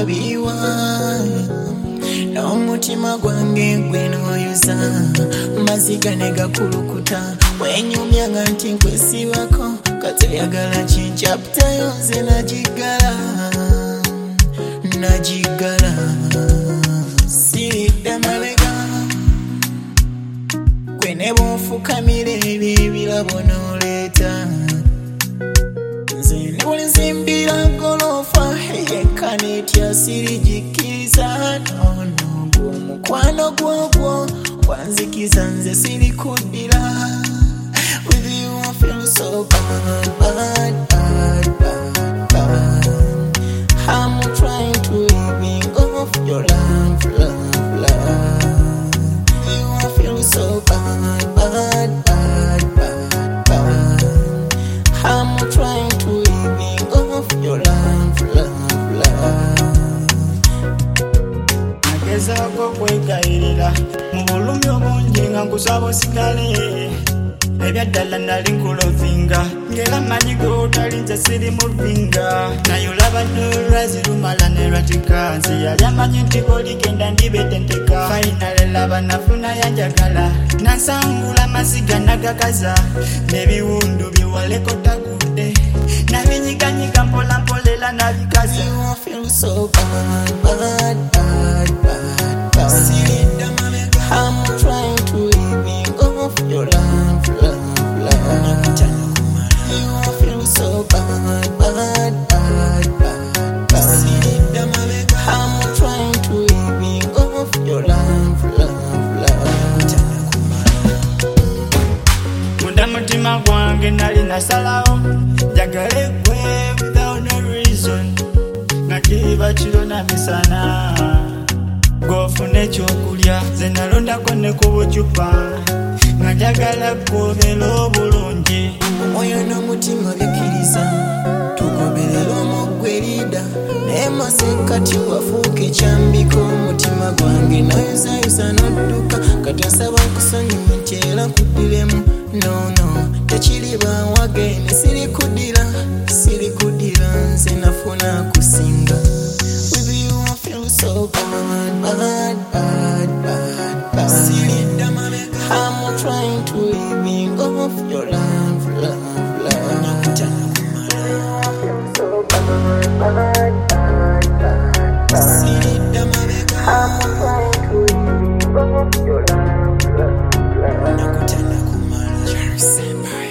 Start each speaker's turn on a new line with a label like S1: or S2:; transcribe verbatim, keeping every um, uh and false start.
S1: wabiwa n'omutima gwange gwe n'oyuza maziga ne gakulukuta wenyumyanga nti nkwesibako katoyagala kinchapita yonze najigala najigala siridda mabega gwe ne bw'onfukamira ebirabo n'oleeta nze ne bwe nzimbira golofa yekka netya sirigikiriza nono gw'omukwano gwogwo gwanzikiza nze sirikuddira. With you I feel so bad, bad, bad, bad, bad. I'm trying to living off your love, love, love. With you I feel so bad, bad, bad, bad, bad. I'm trying to living off your love, love, love.
S2: Nagezaako kwegayirira mu bulumi obungi nga nkusaba osigale ebyaddala nali nkulovinga ngera manyi gotali nze siri muvinga naye olaba nolwazi lumala ne lwatika nze yali amanyi nti koligenda ndibetenteka fainale laba nafuna yanjagala nansangula maziga nagakaza n'ebiwundu biwaleko tagudde nabinyiganyiga mpola mpolela nabikaza.
S1: You feel so bad, bad, bad, bad, bad. I'm trying to living off your love, love, love. You feel so bad, bad, bad, bad, bad. I'm trying to living off your love, love, love.
S2: Munda mutima gwange nali nasalawo njagale gwe without no reason nakiba kiro na misana gofune ekyokulya ze nalondako ne ku bucupa nga njagala kugoberera obulungi
S1: omwoyo n'omutima bikkiriza tugoberera omugwerida naye masekati wafuuka ekyambiko omutima gwange noyuzayuza n'odduka kati nsaba nkusonyiwa nti era nkuddiremu nono tekiriba wageni sirikuddira sirikuddira nze nafuna kusinga. With you I feel so bad, bad, bad, bad, bad. I'm trying to living off your love, love, love. I feel so bad, bad, bad, bad, bad. I'm trying to living off your love, love, love.